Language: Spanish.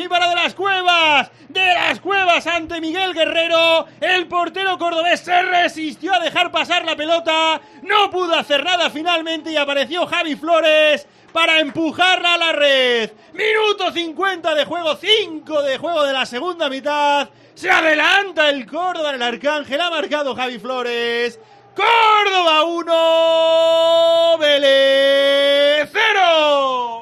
y para De las Cuevas. De las Cuevas ante Miguel Guerrero. El portero cordobés se resistió a dejar pasar la pelota. No pudo hacer nada finalmente y apareció Javi Flores para empujarla a la red. Minuto 50 de juego, 5 de juego de la segunda mitad. Se adelanta el Córdoba en el Arcángel. Ha marcado Javi Flores. Córdoba 1, Vélez 0.